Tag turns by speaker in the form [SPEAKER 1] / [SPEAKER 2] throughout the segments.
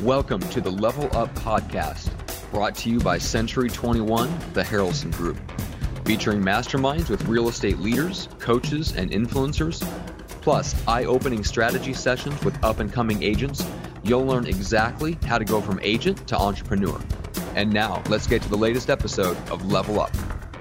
[SPEAKER 1] Welcome to the Level Up Podcast, brought to you by Century 21, the Harrelson Group, featuring masterminds with real estate leaders, coaches, and influencers, plus eye-opening strategy sessions with up-and-coming agents. You'll learn exactly how to go from agent to entrepreneur. And now, let's get to the latest episode of Level Up.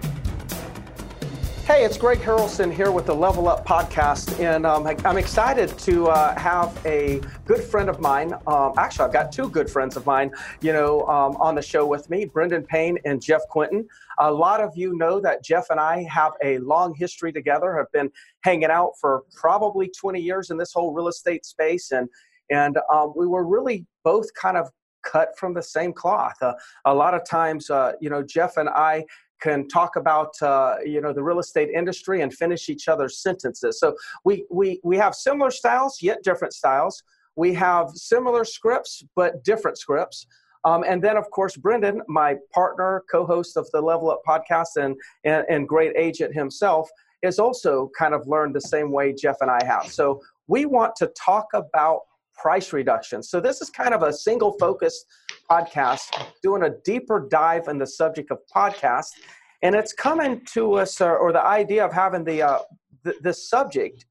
[SPEAKER 2] Hey, it's Greg Harrelson here with the Level Up Podcast, and I'm excited to have a good friend of mine. Actually, I've got two good friends of mine, on the show with me, Brendan Payne and Jeff Quinton. A lot of you know that Jeff and I have a long history together, have been hanging out for probably 20 years in this whole real estate space, and we were really both kind of cut from the same cloth. A lot of times, Jeff and I can talk about the real estate industry and finish each other's sentences. So we have similar styles, yet different styles. We have similar scripts, but different scripts. And then, of course, Brendan, my partner, co-host of the Level Up Podcast and great agent himself, is also kind of learned the same way Jeff and I have. So we want to talk about price reduction. So this is kind of a single focused podcast doing a deeper dive in the subject of podcast. And it's coming to us, or the idea of having this subject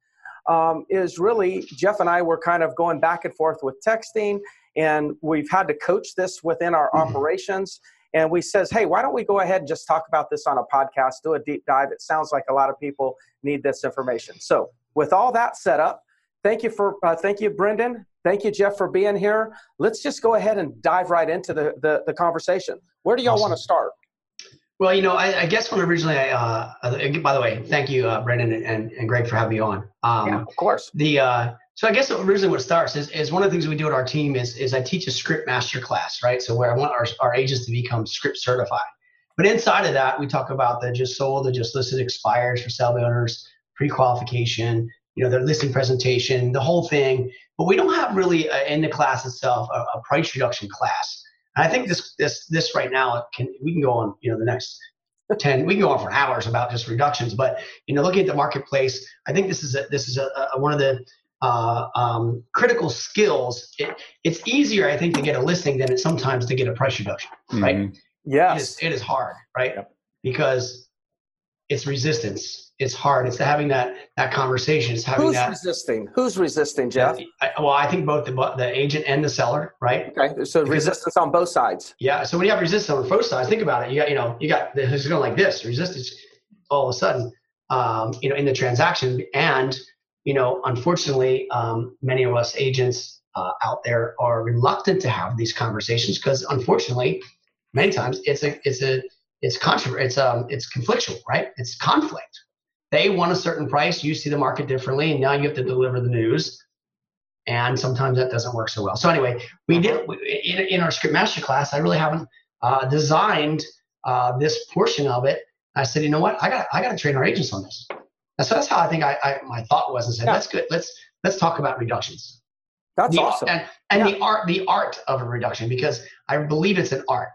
[SPEAKER 2] is really, Jeff and I were kind of going back and forth with texting, and we've had to coach this within our operations. And we says, hey, why don't we go ahead and just talk about this on a podcast, do a deep dive. It sounds like a lot of people need this information. So with all that set up, thank you, Brendan. Thank you, Jeff, for being here. Let's just go ahead and dive right into the conversation. Where do y'all want to start?
[SPEAKER 3] Well, I guess when originally by the way, thank you, Brendan and Greg, for having me on.
[SPEAKER 2] Yeah, of course.
[SPEAKER 3] So I guess originally what starts is one of the things we do at our team is I teach a script master class, right? So where I want our agents to become script certified. But inside of that, we talk about the just sold, the just listed, expires for sale by owners, pre-qualification, their listing presentation, the whole thing. But we don't have really in the class itself a price reduction class. And I think this right now we can go on the next 10. We can go on for hours about just reductions. But looking at the marketplace, I think this is one of the critical skills. It's easier, I think, to get a listing than it's sometimes to get a price reduction. Right?
[SPEAKER 2] Mm-hmm. Yes,
[SPEAKER 3] it is hard, right? Yep. Because it's resistance. It's hard. It's having that conversation. It's having
[SPEAKER 2] resisting? Who's resisting, Jeff?
[SPEAKER 3] I think both the agent and the seller, right? Okay.
[SPEAKER 2] So resistance on both sides.
[SPEAKER 3] Yeah. So when you have resistance on both sides, think about it. You got this going like this. Resistance all of a sudden, in the transaction, and unfortunately, many of us agents out there are reluctant to have these conversations because, unfortunately, many times it's conflictual, right? It's conflict. They want a certain price. You see the market differently, and now you have to deliver the news. And sometimes that doesn't work so well. So anyway, we did in our script master class. I really haven't designed this portion of it. I said, you know what? I got to train our agents on this. And so that's how I think my thought was, and said, that's good. Let's talk about reductions.
[SPEAKER 2] That's awesome.
[SPEAKER 3] And the art of a reduction, because I believe it's an art.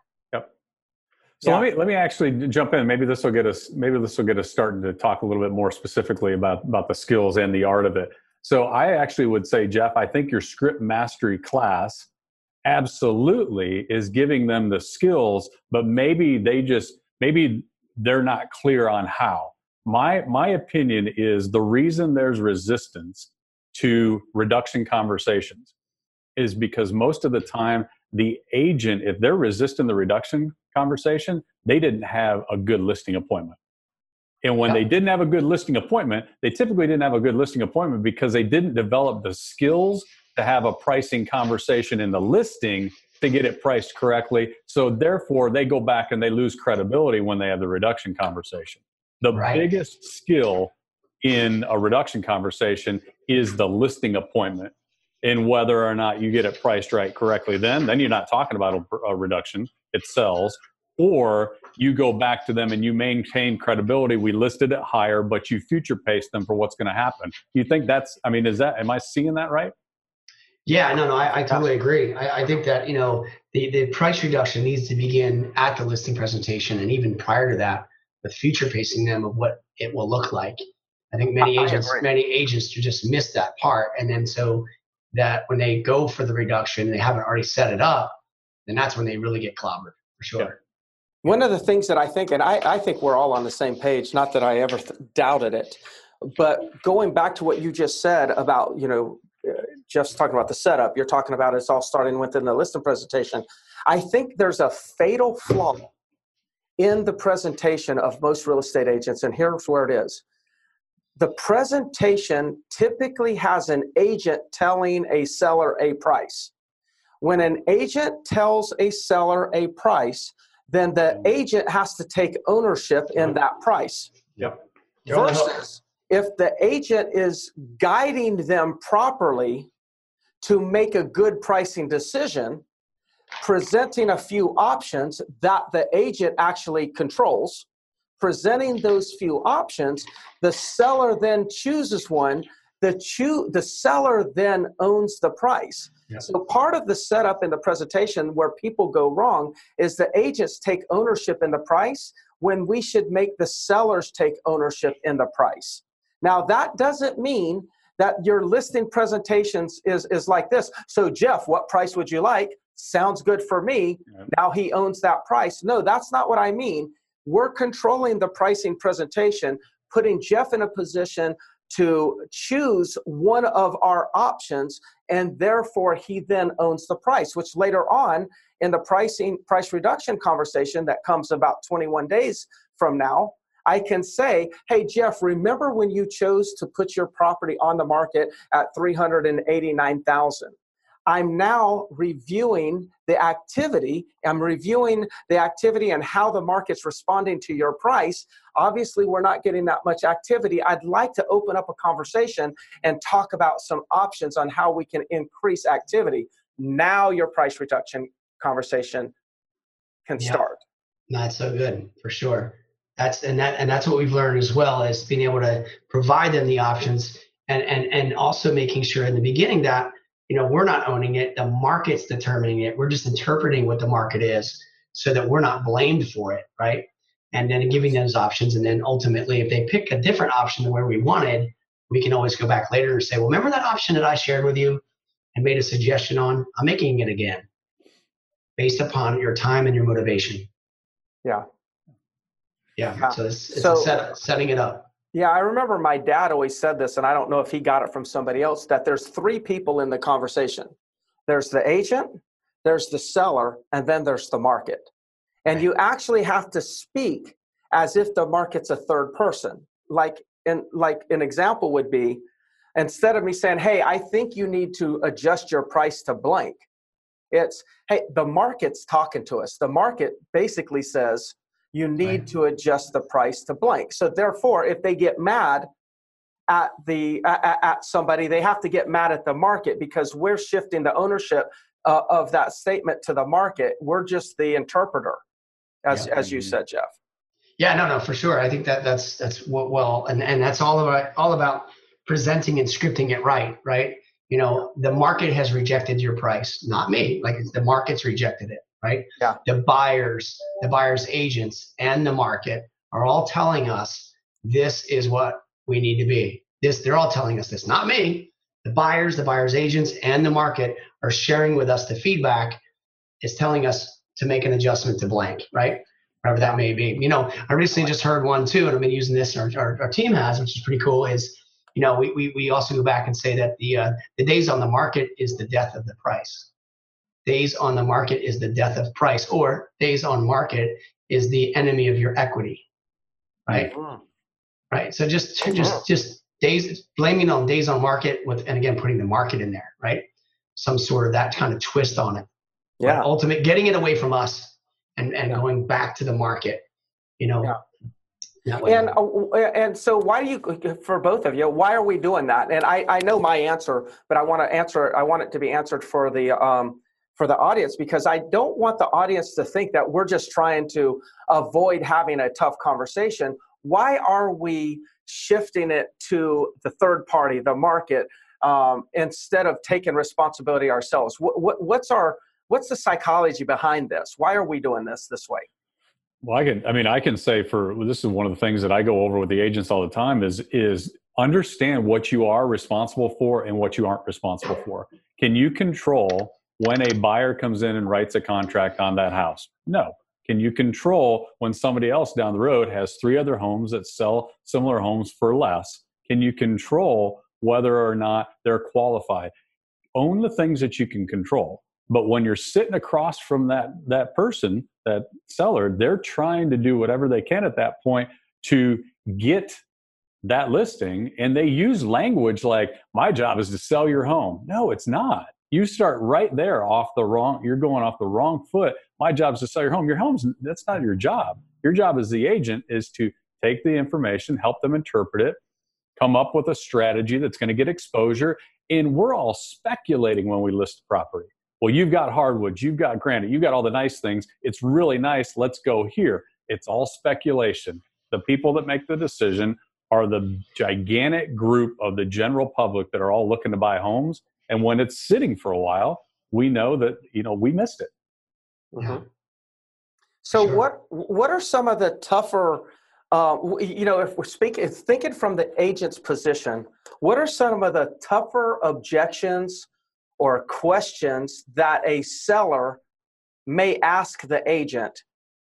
[SPEAKER 4] So let me actually jump in. Maybe this will get us starting to talk a little bit more specifically about the skills and the art of it. So I actually would say, Jeff, I think your script mastery class absolutely is giving them the skills, but maybe they're not clear on how. My opinion is the reason there's resistance to reduction conversations is because most of the time the agent, if they're resisting the reduction conversation, they didn't have a good listing appointment. And when they didn't have a good listing appointment, they typically didn't have a good listing appointment because they didn't develop the skills to have a pricing conversation in the listing to get it priced correctly. So therefore, they go back and they lose credibility when they have the reduction conversation. The biggest skill in a reduction conversation is the listing appointment. And whether or not you get it priced right correctly, then you're not talking about a reduction, it sells. Or you go back to them and you maintain credibility. We listed it higher, but you future pace them for what's going to happen. You think am I seeing that right?
[SPEAKER 3] Yeah, no, I totally agree. I think that, the price reduction needs to begin at the listing presentation. And even prior to that, with future pacing them of what it will look like. I think many agents just miss that part. And then so that when they go for the reduction and they haven't already set it up, then that's when they really get clobbered for sure.
[SPEAKER 4] Yeah.
[SPEAKER 2] One of the things that I think, and I think we're all on the same page, not that I ever doubted it, but going back to what you just said about, just talking about the setup, you're talking about it's all starting within the listing presentation. I think there's a fatal flaw in the presentation of most real estate agents, and here's where it is. The presentation typically has an agent telling a seller a price. When an agent tells a seller a price, then the agent has to take ownership in that price.
[SPEAKER 4] Yep.
[SPEAKER 2] Versus if the agent is guiding them properly to make a good pricing decision, presenting a few options that the agent actually controls, presenting those few options, the seller then chooses one. The seller then owns the price.
[SPEAKER 3] Yep.
[SPEAKER 2] So part of the setup in the presentation where people go wrong is the agents take ownership in the price when we should make the sellers take ownership in the price. Now, that doesn't mean that your listing presentations is like this. So, Jeff, what price would you like? Sounds good for me.
[SPEAKER 4] Yep.
[SPEAKER 2] Now he owns that price. No, that's not what I mean. We're controlling the pricing presentation, putting Jeff in a position to choose one of our options, and therefore he then owns the price, which later on in the price reduction conversation that comes about 21 days from now, I can say, hey, Jeff, remember when you chose to put your property on the market at $389,000? I'm now reviewing the activity. I'm reviewing the activity and how the market's responding to your price. Obviously, we're not getting that much activity. I'd like to open up a conversation and talk about some options on how we can increase activity. Now your price reduction conversation can start.
[SPEAKER 3] That's so good, for sure. That's what we've learned as well, is being able to provide them the options and also making sure in the beginning that we're not owning it, the market's determining it. We're just interpreting what the market is so that we're not blamed for it, right? And then giving those options. And then ultimately, if they pick a different option than where we wanted, we can always go back later and say, well, remember that option that I shared with you and made a suggestion on? I'm making it again based upon your time and your motivation.
[SPEAKER 2] Yeah.
[SPEAKER 3] So it's setting it up.
[SPEAKER 2] Yeah, I remember my dad always said this, and I don't know if he got it from somebody else, that there's three people in the conversation. There's the agent, there's the seller, and then there's the market. And you actually have to speak as if the market's a third person. Like an example would be, instead of me saying, hey, I think you need to adjust your price to blank, it's, hey, the market's talking to us. The market basically says, you need to adjust the price to blank. So therefore, if they get mad at somebody, they have to get mad at the market because we're shifting the ownership of that statement to the market. We're just the interpreter, as you said, Jeff.
[SPEAKER 3] Yeah, no, for sure. I think that's and that's all about presenting and scripting it right. The market has rejected your price, not me. Like the market's rejected it. Right?
[SPEAKER 2] Yeah.
[SPEAKER 3] The buyers agents, and the market are all telling us this is what we need to be. They're all telling us this, not me. The buyers agents, and the market are sharing with us the feedback. Is telling us to make an adjustment to blank, right? Whatever that may be. I recently just heard one too, and I've been using this. Our team has, which is pretty cool. Is we also go back and say that the days on the market is the death of the price. Days on the market is the death of price, or days on market is the enemy of your equity, right? Mm-hmm. Right. So just days, blaming on days on market and again, putting the market in there, right? Some sort of that kind of twist on it.
[SPEAKER 2] Yeah.
[SPEAKER 3] But ultimate, getting it away from us and going back to the market, That way.
[SPEAKER 2] And so why do you, for both of you, why are we doing that? And I know my answer, but I want it to be answered for the audience, because I don't want the audience to think that we're just trying to avoid having a tough conversation. Why are we shifting it to the third party, the market, instead of taking responsibility ourselves? What's the psychology behind this? Why are we doing this way?
[SPEAKER 4] Well, I can say this is one of the things that I go over with the agents all the time is understand what you are responsible for and what you aren't responsible for. Can you control when a buyer comes in and writes a contract on that house? No. Can you control when somebody else down the road has 3 other homes that sell similar homes for less? Can you control whether or not they're qualified? Own the things that you can control. But when you're sitting across from that person, that seller, they're trying to do whatever they can at that point to get that listing. And they use language like, my job is to sell your home. No, it's not. You start right there you're going off the wrong foot. My job is to sell your home. That's not your job. Your job as the agent is to take the information, help them interpret it, come up with a strategy that's going to get exposure. And we're all speculating when we list the property. Well, you've got hardwoods, you've got granite, you've got all the nice things. It's really nice. Let's go here. It's all speculation. The people that make the decision are the gigantic group of the general public that are all looking to buy homes. And when it's sitting for a while, we know that, we missed it.
[SPEAKER 2] Mm-hmm. So sure. What are some of the tougher, if we're thinking from the agent's position, what are some of the tougher objections or questions that a seller may ask the agent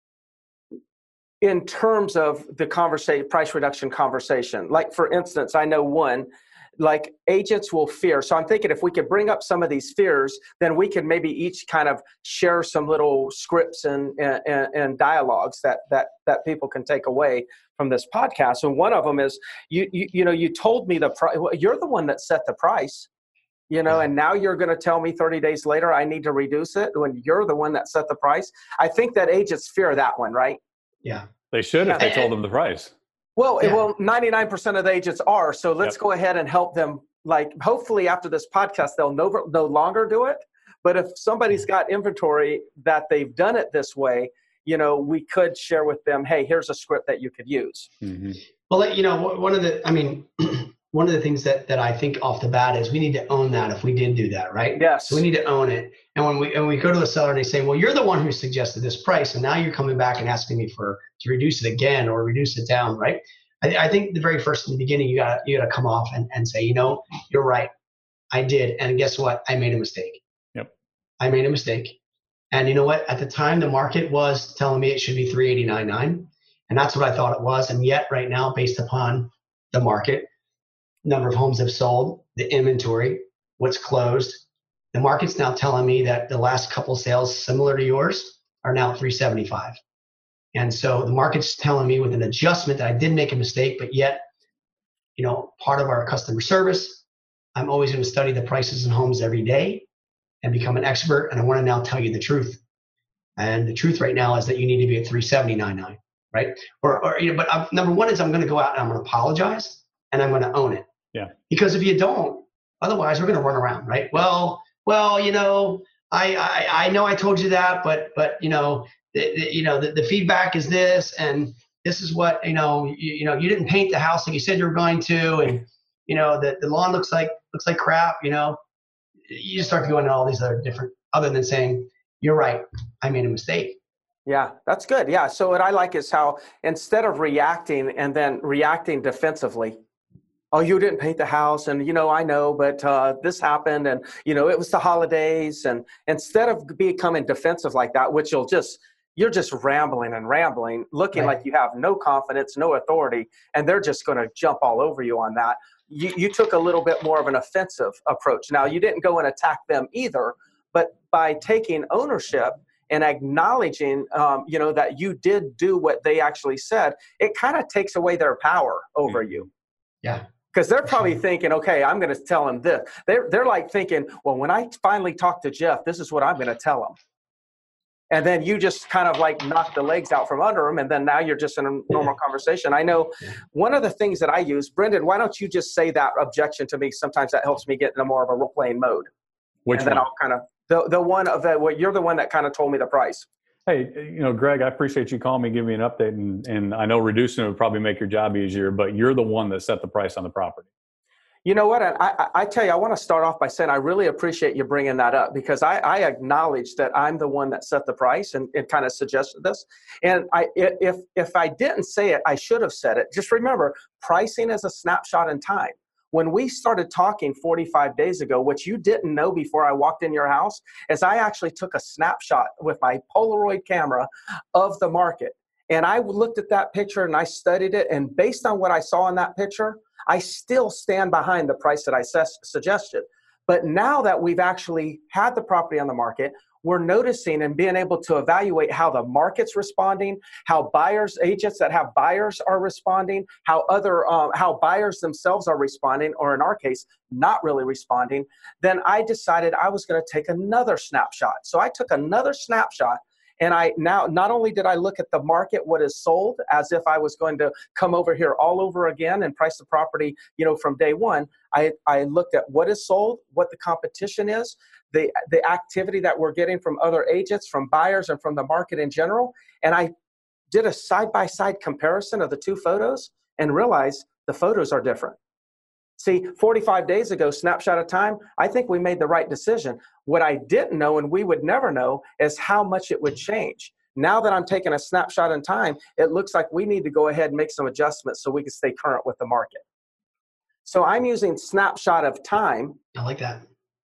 [SPEAKER 2] in terms of the price reduction conversation? Like, for instance, I know one, like agents will fear. So I'm thinking if we could bring up some of these fears, then we can maybe each kind of share some little scripts and dialogues that people can take away from this podcast. And one of them is, you told me the price. You're the one that set the price, and now you're going to tell me 30 days later I need to reduce it when you're the one that set the price. I think that agents fear that one, right?
[SPEAKER 3] Yeah.
[SPEAKER 4] They should if they told them the price.
[SPEAKER 2] Well, 99% of the agents are. So let's go ahead and help them. Like, hopefully after this podcast, they'll no longer do it. But if somebody's got inventory that they've done it this way, we could share with them, hey, here's a script that you could use.
[SPEAKER 3] Mm-hmm. Well, one of the things that I think off the bat is we need to own that if we did do that, right?
[SPEAKER 2] Yes.
[SPEAKER 3] So we need to own it. And when we go to a seller and they say, well, you're the one who suggested this price, and now you're coming back and asking me to reduce it again or reduce it down, right? I think the very first in the beginning, you gotta come off and say, you're right, I did, and guess what? I made a mistake.
[SPEAKER 4] Yep.
[SPEAKER 3] I made a mistake, and you know what? At the time, the market was telling me it should be 389.9, and that's what I thought it was. And yet, right now, based upon the market, number of homes have sold, the inventory, what's closed, the market's now telling me that the last couple sales similar to yours are now 375. And so the market's telling me with an adjustment that I did make a mistake, but yet, part of our customer service, I'm always going to study the prices in homes every day and become an expert. And I want to now tell you the truth. And the truth right now is that you need to be at 379.9, right? But number one is I'm going to go out and I'm going to apologize and I'm going to own it.
[SPEAKER 4] Yeah.
[SPEAKER 3] Because if you don't, otherwise we're going to run around, right? Well, I know I told you that, but the feedback is this, and this is what you didn't paint the house like you said you were going to, and the lawn looks like crap. You just start to go into all these other than saying you're right, I made a mistake.
[SPEAKER 2] Yeah, that's good. Yeah. So what I like is how instead of reacting and then reacting defensively, oh, you didn't paint the house, and I know, but this happened, and it was the holidays, and instead of becoming defensive like that, which you're just rambling and rambling, looking like you have no confidence, no authority, and they're just going to jump all over you on that. You took a little bit more of an offensive approach. Now, you didn't go and attack them either, but by taking ownership and acknowledging, that you did do what they actually said, it kind of takes away their power over you.
[SPEAKER 3] Yeah.
[SPEAKER 2] Because they're probably thinking, okay, I'm going to tell him this. They're like thinking, well, when I finally talk to Jeff, this is what I'm going to tell him. And then you just kind of like knock the legs out from under them, and then now you're just in a normal conversation. I know one of the things that I use, Brendan, why don't you just say that objection to me? Sometimes that helps me get in a more of a role-playing mode.
[SPEAKER 4] Which
[SPEAKER 2] and then
[SPEAKER 4] one?
[SPEAKER 2] I'll kind of, the one of the, you're the one that kind of told me the price.
[SPEAKER 4] Hey, Greg, I appreciate you calling me, giving me an update, and I know reducing it would probably make your job easier, but you're the one that set the price on the property.
[SPEAKER 2] You know what? I tell you, I want to start off by saying I really appreciate you bringing that up, because I acknowledge that I'm the one that set the price and kind of suggested this. And if I didn't say it, I should have said it. Just remember, pricing is a snapshot in time. When we started talking 45 days ago, what you didn't know before I walked in your house is I actually took a snapshot with my Polaroid camera of the market. And I looked at that picture and I studied it. And based on what I saw in that picture, I still stand behind the price that I suggested. But now that we've actually had the property on the market, we're noticing and being able to evaluate how the market's responding, how agents that have buyers are responding, how buyers themselves are responding, or in our case, not really responding. Then I decided I was going to take another snapshot. So I took another snapshot. And not only did I look at the market, what is sold, as if I was going to come over here all over again and price the property, from day one. I looked at what is sold, what the competition is, the activity that we're getting from other agents, from buyers, and from the market in general. And I did a side-by-side comparison of the two photos and realized the photos are different. See, 45 days ago, snapshot of time, I think we made the right decision. What I didn't know, and we would never know, is how much it would change. Now that I'm taking a snapshot in time, it looks like we need to go ahead and make some adjustments so we can stay current with the market. So I'm using snapshot of time.
[SPEAKER 3] I like that.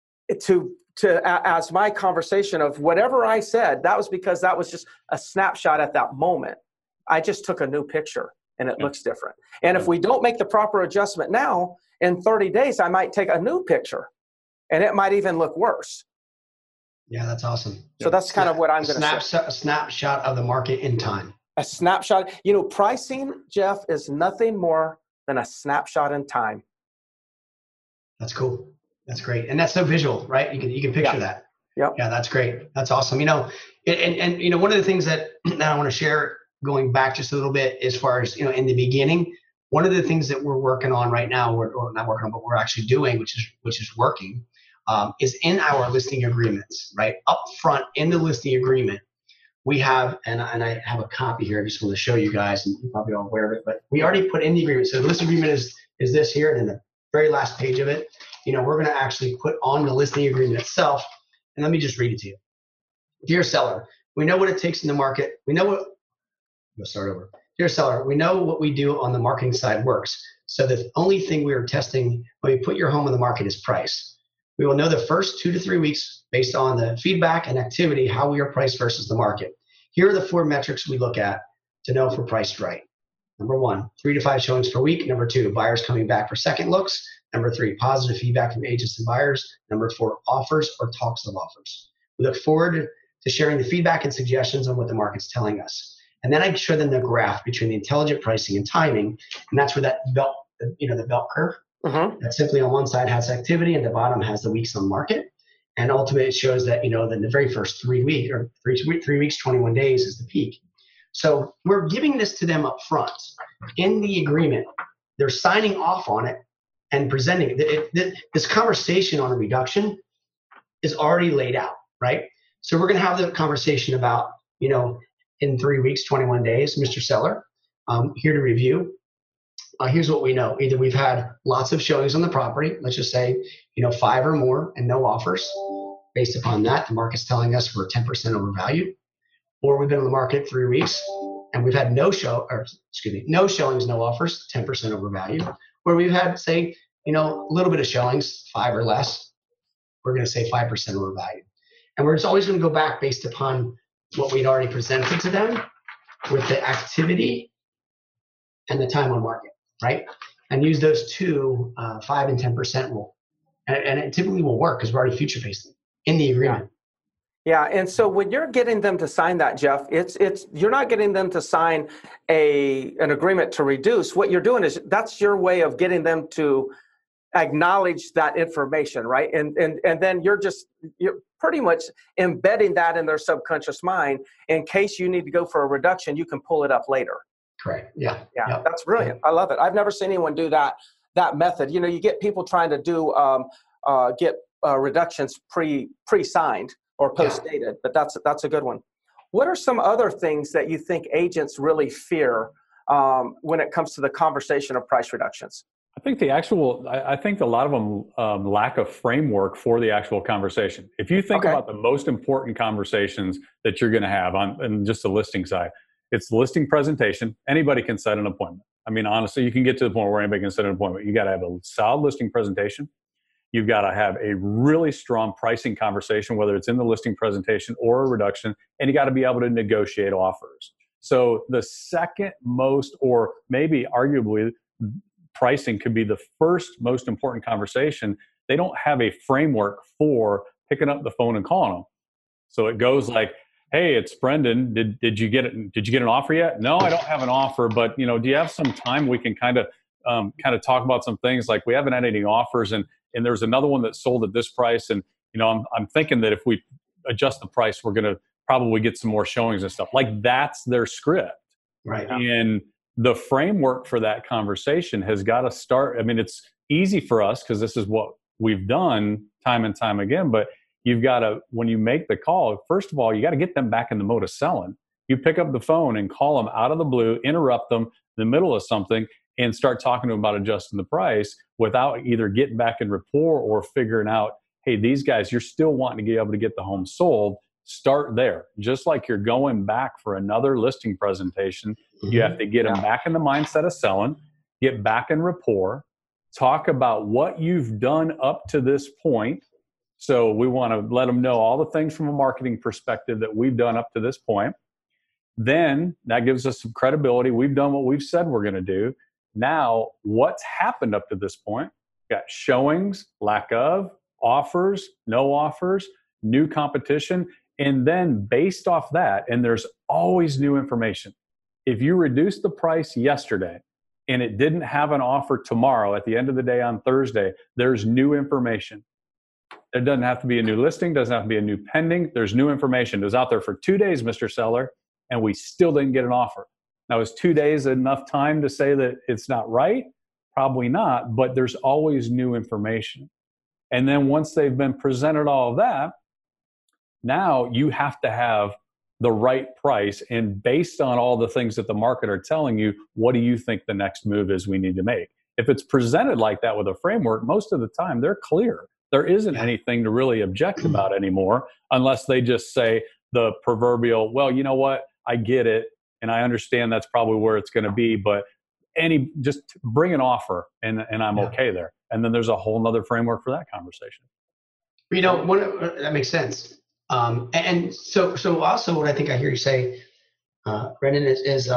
[SPEAKER 2] As my conversation of whatever I said, that was because that was just a snapshot at that moment. I just took a new picture and it looks different. And if we don't make the proper adjustment now, in 30 days, I might take a new picture and it might even look worse.
[SPEAKER 3] Yeah, that's awesome.
[SPEAKER 2] So that's kind of what I'm going to say.
[SPEAKER 3] A snapshot of the market in time.
[SPEAKER 2] A snapshot. Pricing, Jeff, is nothing more than a snapshot in time.
[SPEAKER 3] That's cool. That's great. And that's so visual, right? You can picture that.
[SPEAKER 2] Yep.
[SPEAKER 3] Yeah, that's great. That's awesome. And one of the things that I want to share, going back just a little bit, as far as, in the beginning, one of the things that we're working on right now, or not working on, but we're actually doing, which is working, is in our listing agreements, right? Up front in the listing agreement, we have, and I have a copy here. I just want to show you guys, and you're probably all aware of it, but we already put in the agreement. So the listing agreement is this here, and in the very last page of it, we're going to actually put on the listing agreement itself. And let me just read it to you. Dear seller, we know what it takes in the market. Dear seller, we know what we do on the marketing side works. So the only thing we are testing when we put your home on the market is price. We will know the first 2 to 3 weeks based on the feedback and activity, how we are priced versus the market. Here are the 4 metrics we look at to know if we're priced right. Number 1, 3 to 5 showings per week. Number 2, buyers coming back for second looks. Number 3, positive feedback from agents and buyers. Number 4, offers or talks of offers. We look forward to sharing the feedback and suggestions on what the market's telling us. And then I show them the graph between the intelligent pricing and timing. And that's where that belt, the belt curve, that simply on one side has activity and the bottom has the weeks on market. And ultimately it shows that, that the very first 3 weeks, or 3 weeks, 21 days is the peak. So we're giving this to them up front in the agreement. They're signing off on it and presenting it. This conversation on a reduction is already laid out, right? So we're going to have the conversation about, in 3 weeks, 21 days, Mr. Seller, here to review. Here's what we know. Either we've had lots of showings on the property, let's just say, 5 or more and no offers. Based upon that, the market's telling us we're 10% overvalued. Or we've been on the market 3 weeks and we've had no showings, no offers, 10% overvalued. Or we've had, say, a little bit of showings, 5 or less, we're going to say 5% overvalued. And we're just always going to go back based upon what we'd already presented to them with the activity and the time on market, right? And use those two, 5 and 10% rule. And it typically will work because we're already future facing in the agreement.
[SPEAKER 2] Yeah, and so when you're getting them to sign that, Jeff, you're not getting them to sign an agreement to reduce. What you're doing is that's your way of getting them to acknowledge that information, right? And then you're pretty much embedding that in their subconscious mind. In case you need to go for a reduction, you can pull it up later.
[SPEAKER 3] Correct. Yeah.
[SPEAKER 2] Yeah. That's brilliant. I love it. I've never seen anyone do that method. You get people trying to do get reductions pre-signed or post-dated, but that's a good one. What are some other things that you think agents really fear when it comes to the conversation of price reductions?
[SPEAKER 4] I think I think a lot of them lack a framework for the actual conversation. If you think about the most important conversations that you're going to have on just the listing side, it's the listing presentation. Anybody can set an appointment. I mean, honestly, you can get to the point where anybody can set an appointment. You got to have a solid listing presentation. You've got to have a really strong pricing conversation, whether it's in the listing presentation or a reduction, and you got to be able to negotiate offers. So the second most, or maybe arguably, pricing could be the first most important conversation. They don't have a framework for picking up the phone and calling them. So it goes like, "Hey, it's Brendan. Did you get it? Did you get an offer yet?" "No, I don't have an offer, but do you have some time we can kind of talk about some things? Like, we haven't had any offers, and there's another one that sold at this price, and I'm thinking that if we adjust the price, we're going to probably get some more showings and stuff." Like, that's their script,
[SPEAKER 3] right?
[SPEAKER 4] And the framework for that conversation has got to start. I mean, it's easy for us because this is what we've done time and time again, but you've got to, when you make the call, first of all, you got to get them back in the mode of selling. You pick up the phone and call them out of the blue, interrupt them in the middle of something, and start talking to them about adjusting the price without either getting back in rapport or figuring out, hey, these guys, you're still wanting to be able to get the home sold. Start there. Just like you're going back for another listing presentation, you have to get them back in the mindset of selling, get back in rapport, talk about what you've done up to this point. So we want to let them know all the things from a marketing perspective that we've done up to this point. Then that gives us some credibility. We've done what we've said we're going to do. Now, what's happened up to this point? Got showings, lack of, offers, no offers, new competition. And then based off that, and there's always new information. If you reduced the price yesterday and it didn't have an offer tomorrow at the end of the day on Thursday, there's new information. It doesn't have to be a new listing, doesn't have to be a new pending. There's new information. It was out there for 2 days, Mr. Seller, and we still didn't get an offer. Now, is 2 days enough time to say that it's not right? Probably not, but there's always new information. And then once they've been presented all of that, now you have to have the right price. And based on all the things that the market are telling you, what do you think the next move is we need to make? If it's presented like that with a framework, most of the time they're clear. There isn't anything to really object about anymore, unless they just say the proverbial, well, you know what, I get it. And I understand that's probably where it's going to be, but just bring an offer and I'm okay there. And then there's a whole nother framework for that conversation.
[SPEAKER 3] That makes sense. And so also what I think I hear you say, Brendan, is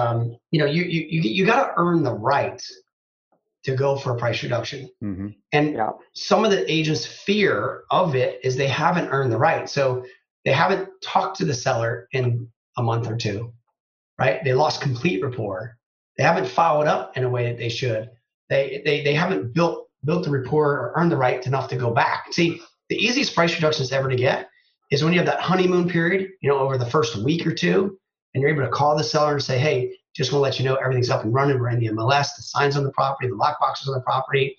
[SPEAKER 3] you got to earn the right to go for a price reduction. Mm-hmm. And some of the agents' fear of it is they haven't earned the right. So they haven't talked to the seller in a month or two, right? They lost complete rapport. They haven't followed up in a way that they should. They haven't built the rapport or earned the right enough to go back. See, the easiest price reductions ever to get is when you have that honeymoon period, over the first week or two, and you're able to call the seller and say, hey, just want to let you know everything's up and running. We're in the MLS, the signs on the property, the lock boxes on the property.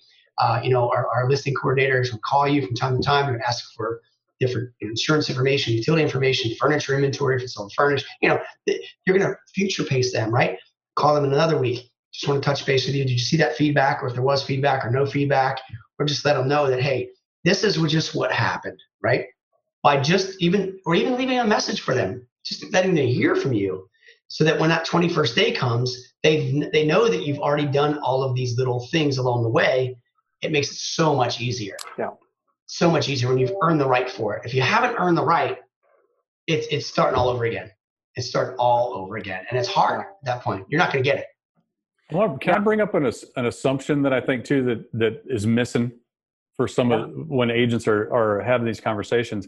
[SPEAKER 3] Our listing coordinators will call you from time to time and ask for different insurance information, utility information, furniture inventory if it's all furnished. You're going to future pace them, right? Call them in another week. Just want to touch base with you. Did you see that feedback, or if there was feedback or no feedback, or just let them know that, hey, this is just what happened, right? By just even leaving a message for them, just letting them hear from you, so that when that 21st day comes, they know that you've already done all of these little things along the way. It makes it so much easier. Yeah. So much easier when you've earned the right for it. If you haven't earned the right, it's starting all over again. It's starting all over again. And it's hard at that point. You're not going to get it.
[SPEAKER 4] Well, can I bring up an assumption that I think too that is missing for some of when agents are having these conversations?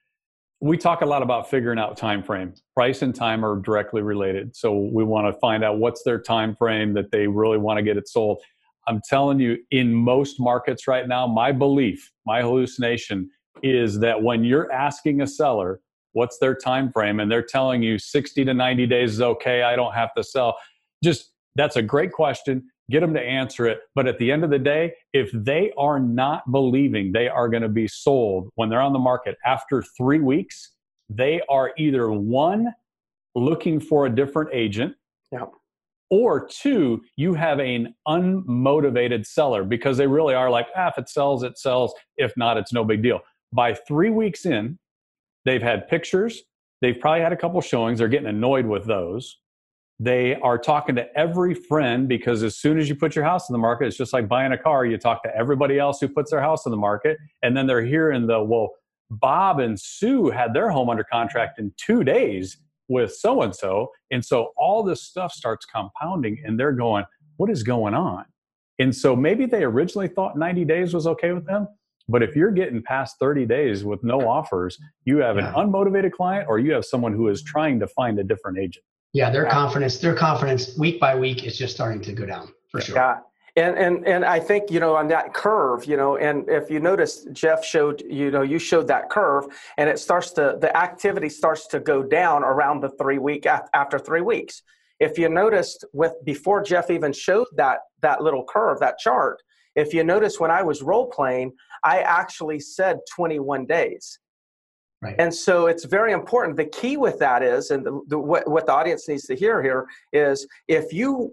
[SPEAKER 4] We talk a lot about figuring out time frame. Price and time are directly related. So we want to find out what's their time frame that they really want to get it sold. I'm telling you, in most markets right now, my belief, my hallucination is that when you're asking a seller what's their time frame and they're telling you 60 to 90 days is okay, I don't have to sell, that's a great question. Get them to answer it. But at the end of the day, if they are not believing they are going to be sold when they're on the market after 3 weeks, they are either one, looking for a different agent, Or two, you have an unmotivated seller because they really are like, if it sells, it sells. If not, it's no big deal. By 3 weeks in, they've had pictures. They've probably had a couple showings. They're getting annoyed with those. They are talking to every friend because as soon as you put your house in the market, it's just like buying a car. You talk to everybody else who puts their house in the market. And then they're hearing Bob and Sue had their home under contract in 2 days with so-and-so. And so all this stuff starts compounding and they're going, what is going on? And so maybe they originally thought 90 days was okay with them. But if you're getting past 30 days with no offers, you have an unmotivated client or you have someone who is trying to find a different agent.
[SPEAKER 3] Yeah, their confidence week by week is just starting to go down for sure.
[SPEAKER 2] Yeah. And I think, on that curve, and if you notice, Jeff showed, you showed that curve and the activity starts to go down around after 3 weeks. If you noticed before Jeff even showed that little curve, that chart, if you notice when I was role playing, I actually said 21 days.
[SPEAKER 3] Right.
[SPEAKER 2] And so it's very important. The key with that is, and what the audience needs to hear here is if you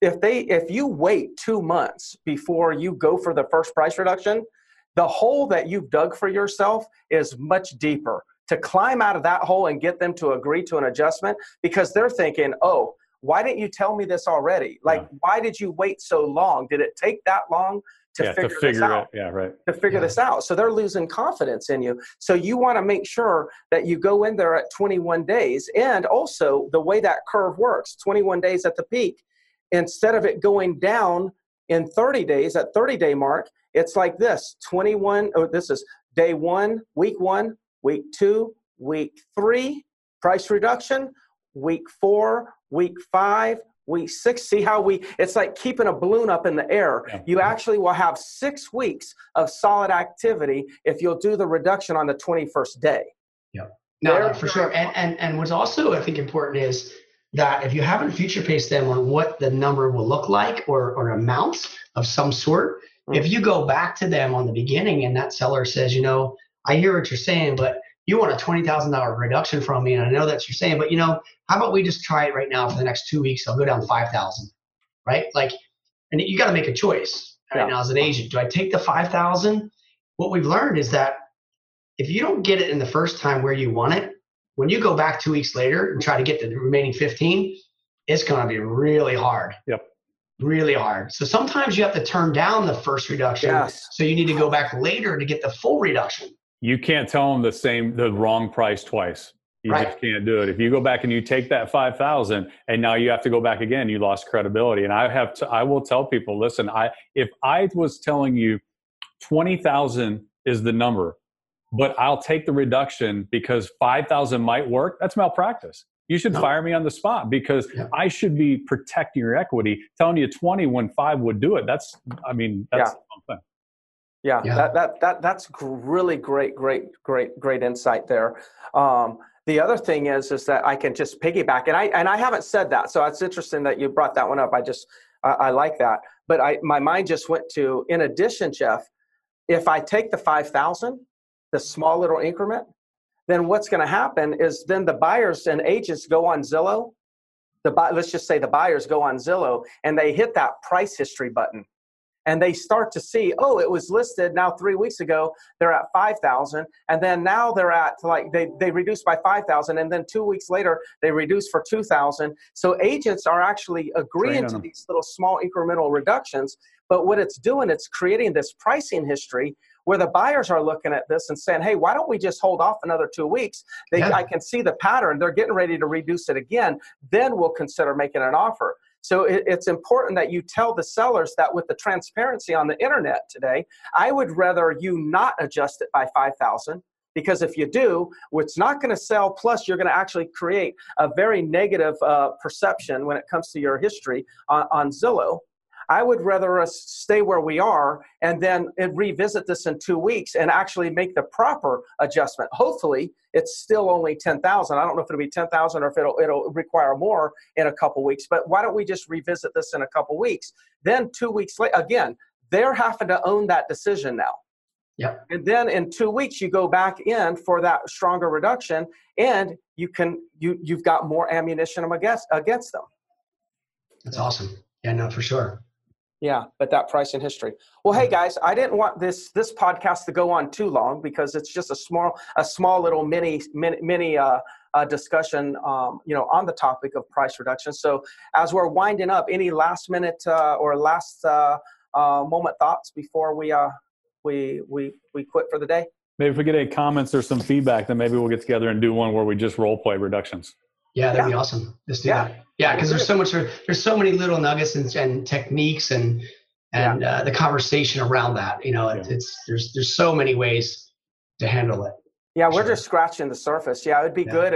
[SPEAKER 2] wait 2 months before you go for the first price reduction, the hole that you've dug for yourself is much deeper. To climb out of that hole and get them to agree to an adjustment, because they're thinking, oh, why didn't you tell me this already? Why did you wait so long? Did it take that long to figure this out? To figure this out. So they're losing confidence in you. So you want to make sure that you go in there at 21 days. And also the way that curve works, 21 days at the peak, instead of it going down in 30 days, at 30-day mark, it's like this, this is day 1, week 1, week 2, week 3, price reduction, week 4, week 5, week 6. See how it's like keeping a balloon up in the air. Yeah. You actually will have 6 weeks of solid activity if you'll do the reduction on the 21st day.
[SPEAKER 3] Yeah, no, for sure. And what's also, I think, important is that if you haven't future paced them on what the number will look like or amounts of some sort, if you go back to them on the beginning and that seller says, I hear what you're saying, but you want a $20,000 reduction from me, and I know that's what you're saying, but how about we just try it right now for the next 2 weeks? I'll go down 5,000, right? And you got to make a choice right now as an agent. Do I take the 5,000? What we've learned is that if you don't get it in the first time where you want it, when you go back 2 weeks later and try to get the remaining 15, it's going to be really hard.
[SPEAKER 4] Yep.
[SPEAKER 3] Really hard. So sometimes you have to turn down the first reduction.
[SPEAKER 2] Yes.
[SPEAKER 3] So you need to go back later to get the full reduction.
[SPEAKER 4] You can't tell them the wrong price twice. You just can't do it. If you go back and you take that 5,000 and now you have to go back again, you lost credibility. And I will tell people, listen, if I was telling you 20,000 is the number, but I'll take the reduction because 5,000 might work, that's malpractice. You should fire me on the spot because I should be protecting your equity. Telling you 20 when 5 would do it. That's the wrong thing.
[SPEAKER 2] Yeah, that's really great insight there. The other thing is that I can just piggyback, and I haven't said that, so it's interesting that you brought that one up. I like that, but my mind just went to, in addition, Jeff, if I take the 5,000, the small little increment, then what's going to happen is then the buyers and agents go on Zillow. Let's just say the buyers go on Zillow and they hit that price history button. And they start to see, it was listed now 3 weeks ago, they're at 5,000. And then now they're at they reduced by 5,000. And then 2 weeks later, they reduce for 2,000. So agents are actually agreeing to these little small incremental reductions. But what it's doing, it's creating this pricing history where the buyers are looking at this and saying, hey, why don't we just hold off another 2 weeks? I can see the pattern. They're getting ready to reduce it again. Then we'll consider making an offer. So it's important that you tell the sellers that with the transparency on the internet today, I would rather you not adjust it by 5,000, because if you do, it's not going to sell. Plus, you're going to actually create a very negative perception when it comes to your history on Zillow. I would rather us stay where we are and then revisit this in 2 weeks and actually make the proper adjustment. Hopefully, it's still only 10,000. I don't know if it'll be 10,000 or if it'll require more in a couple weeks. But why don't we just revisit this in a couple weeks? Then 2 weeks later, again, they're having to own that decision now.
[SPEAKER 3] Yep.
[SPEAKER 2] And then in 2 weeks, you go back in for that stronger reduction, and you've got more ammunition against them.
[SPEAKER 3] That's awesome. Yeah, no, for sure.
[SPEAKER 2] Yeah, but that price in history. Well, hey guys, I didn't want this podcast to go on too long because it's just a small little mini discussion, on the topic of price reduction. So as we're winding up, any last minute or last moment thoughts before we quit for the day?
[SPEAKER 4] Maybe if we get any comments or some feedback, then maybe we'll get together and do one where we just role play reductions.
[SPEAKER 3] Yeah, that'd be awesome. Let's do that. Yeah, because there's so many little nuggets and techniques and the conversation around that. There's so many ways to handle it.
[SPEAKER 2] Yeah, we're just scratching the surface. Yeah, it'd be good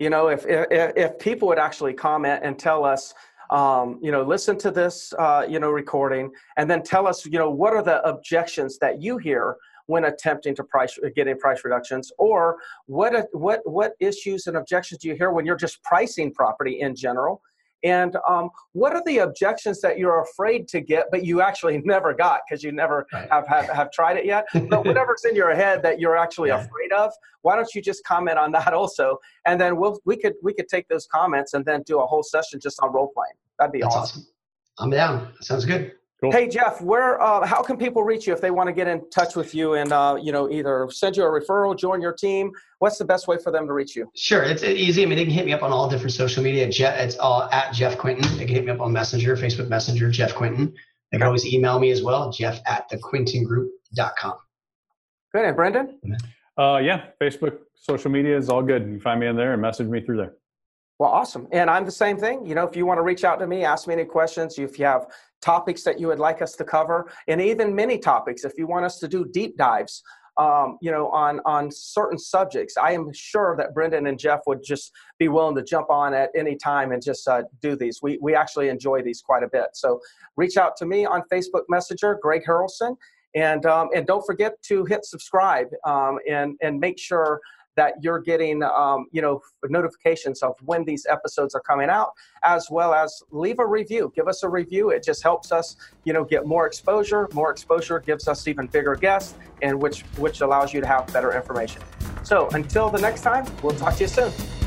[SPEAKER 2] if people would actually comment and tell us, listen to this, recording, and then tell us, what are the objections that you hear when attempting to getting price reductions, or what issues and objections do you hear when you're just pricing property in general? And what are the objections that you're afraid to get, but you actually never got because you never have tried it yet? But whatever's in your head that you're actually afraid of, why don't you just comment on that also? And then we could take those comments and then do a whole session just on role playing. That'd be awesome.
[SPEAKER 3] I'm down. That sounds good.
[SPEAKER 4] Cool.
[SPEAKER 2] Hey Jeff, how can people reach you if they want to get in touch with you and either send you a referral, join your team? What's the best way for them to reach you?
[SPEAKER 3] Sure, it's easy. I mean, they can hit me up on all different social media. It's all at Jeff Quinton. They can hit me up on Messenger, Facebook Messenger, Jeff Quinton. They can always email me as well, jeff@thequintongroup.com.
[SPEAKER 2] Good. And Brendan?
[SPEAKER 4] Facebook, social media is all good. You can find me in there and message me through there.
[SPEAKER 2] Well, awesome. And I'm the same thing. If you want to reach out to me, ask me any questions, if you have topics that you would like us to cover, and even mini topics, if you want us to do deep dives, on certain subjects, I am sure that Brendan and Jeff would just be willing to jump on at any time and just do these. We actually enjoy these quite a bit. So reach out to me on Facebook Messenger, Greg Harrelson, and don't forget to hit subscribe and make sure that you're getting, notifications of when these episodes are coming out, as well as leave a review. Give us a review. It just helps us, get more exposure. More exposure gives us even bigger guests, and which allows you to have better information. So until the next time, we'll talk to you soon.